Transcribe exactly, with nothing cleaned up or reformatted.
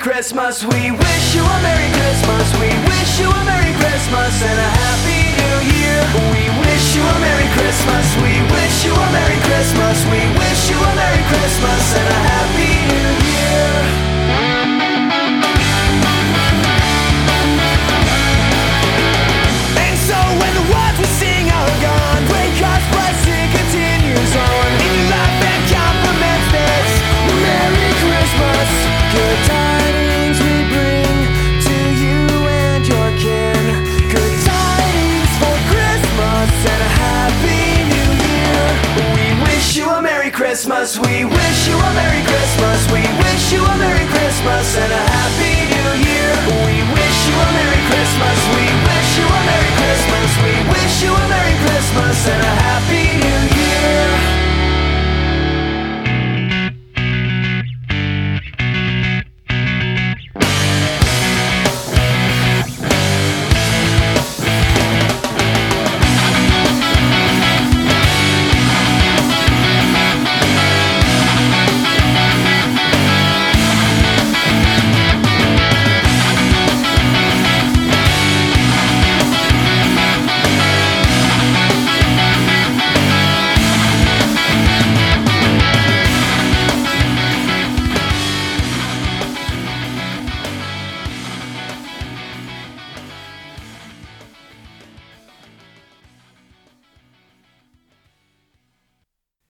Christmas. We wish you a Merry Christmas. We wish you a Merry Christmas and a Happy New Year. We wish you a Merry Christmas. We wish you a Merry Christmas. We wish you a Merry Christmas and a Happy